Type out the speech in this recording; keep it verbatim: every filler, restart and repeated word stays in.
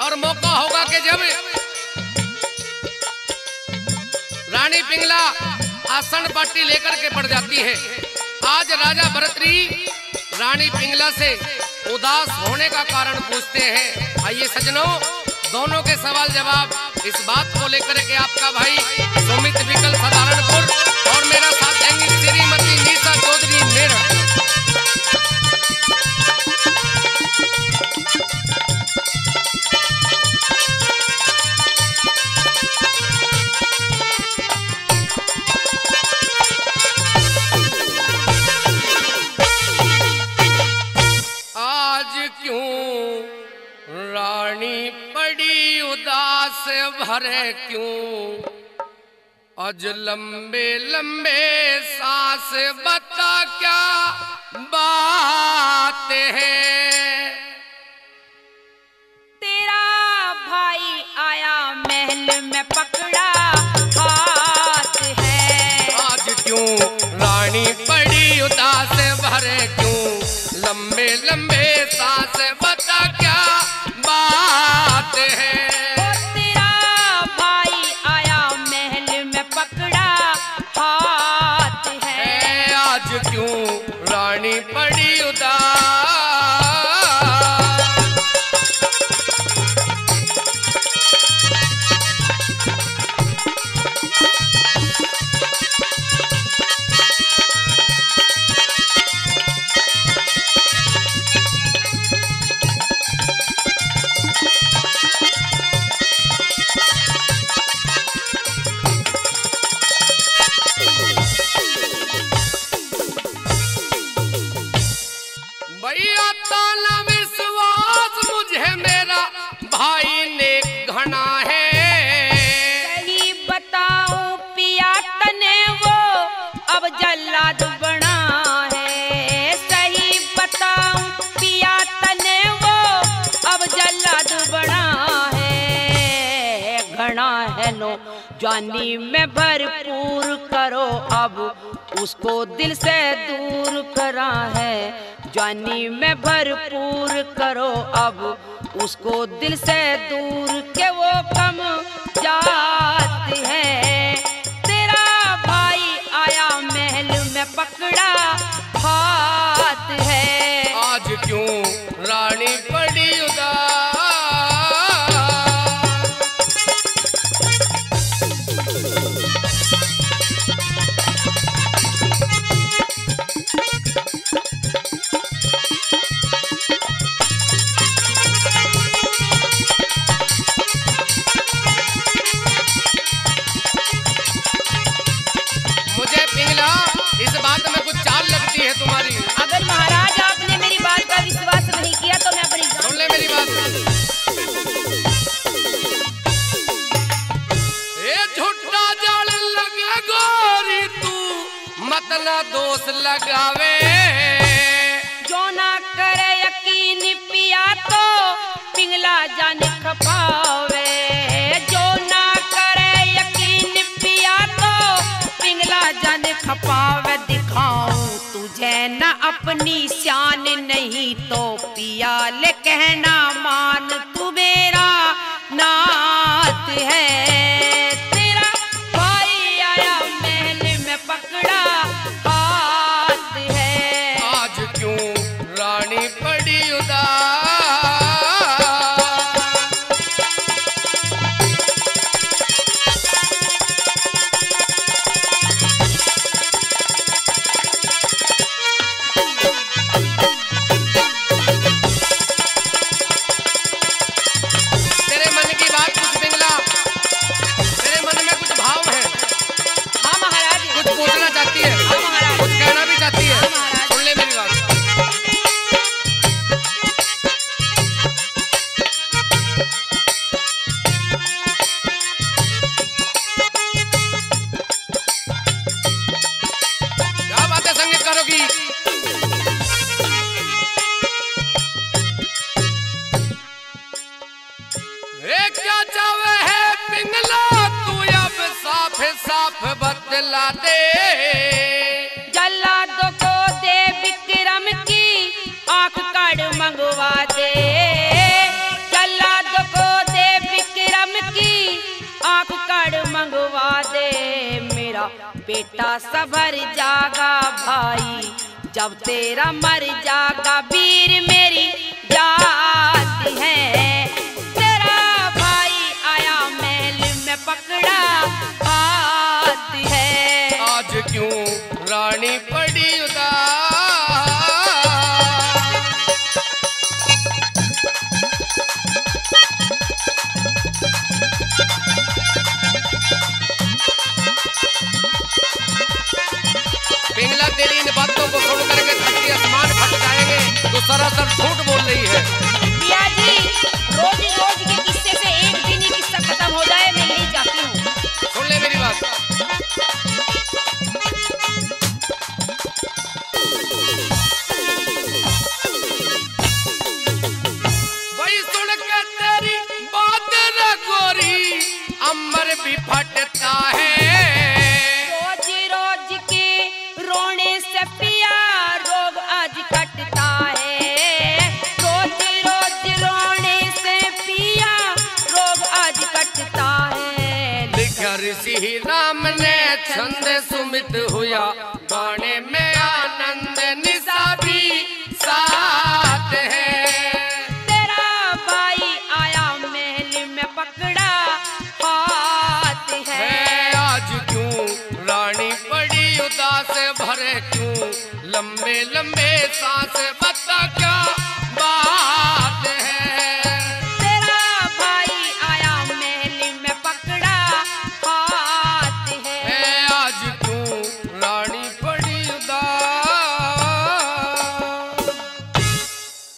और मौका होगा कि जब रानी पिंगला आसन पाटी लेकर के बढ़ जाती है। आज राजा भरतरी रानी पिंगला से उदास होने का कारण पूछते हैं। आइए सज्जनों, दोनों के सवाल जवाब इस बात को लेकर के आपका भाई सुमित विकल सदारणपुर और मेरा साथ देंगी श्रीमती निशा चौधरी मेरठ। रानी पड़ी उदास भरे क्यों, आज लंबे लंबे सांस बता क्या बात है। तेरा भाई आया महल में पकड़ा हाथ है, आज क्यों रानी पड़ी उदास भरे क्यों, लंबे लंबे सांस बता क्या बात है। ओ तेरा भाई आया महल में पकड़ा हाथ है, आज क्यों रानी पड़ी उदास। भैया ताला विश्वास मुझे मेरा भाई ने घना है, सही बताऊं पिया तने वो अब जल्लाद बना है, सही बताऊं पिया तने वो अब जल्लाद बना है। घना है नो जानी में भरपूर करो, अब उसको दिल से दूर करा है। जानी में भरपूर करो, अब उसको दिल से दूर के वो कम जात है। तेरा भाई आया महल में पकड़ा हाथ है, आज क्यों रानी पड़ी उदास। मुझे पिंगला इस बात में कुछ चाल लगती है तुम्हारी। अगर महाराज आपने मेरी बात का विश्वास नहीं किया तो मैं अपनी सुन ले मेरी बात। ए झूठा जाल लगे गोरी तू मत ना दोष लगावे, जो ना करे यकीन पिया तो पिंगला जान खपावे। जो ना करे यकीन पिया तो पिंगला जान खपावे। दिखाऊं तुझे न अपनी शान नहीं तो पिया ले कहना मान, तू मेरा नाथ है। तेरा भाई आया महल में पकड़ा हाथ है, आज क्यों रानी पड़ी उदास। तेरे मन की बात कुछ पिंगला, तेरे मन में कुछ भाव है, हाँ महाराज, कुछ पूछना चाहती है, हाँ महाराज, कुछ कहना भी चाहती है। हाँ महाराज। सुन ले मेरी बात। क्या बातें संगीत करोगी। ए क्या चावे है पिंगला तू अब साफ साफ बतला दे, जल्लादों को दे विक्रम की आंख काढ़ मंगवा दे। जल्लादों को बेटा सबर जागा भाई, जब तेरा मर जागा वीर मेरी जात है। तेरा भाई आया महल में पकड़ा हाथ है। आज क्यों रानी पड़ी उदास, पिंगला तेरी इन बातों को सुन करके धरती आसमान फट जाएंगे तो सरासर झूठ बोल रही है। पिया जी, रोज रोज के किस्से से एक दिन ही किस्सा खत्म हो जाए, मैं यही चाहती हूँ। सुन ले मेरी बात। वही सुन के तेरी बात न गोरी अमर भी फटता है। रोज रोज के रोने से पिया रोग आज कटता है। रोज रोज रोने से पिया रोग आज कटता है। लिखा ऋषि राम ने छंद सुमित हुआ, गाने में आनंद निशा भी साथ है। तेरा भाई आया महल में पकड़ा हाथ है। है आज क्यों रानी पड़ी उदास, भरे क्यों लंबे लंबे सांस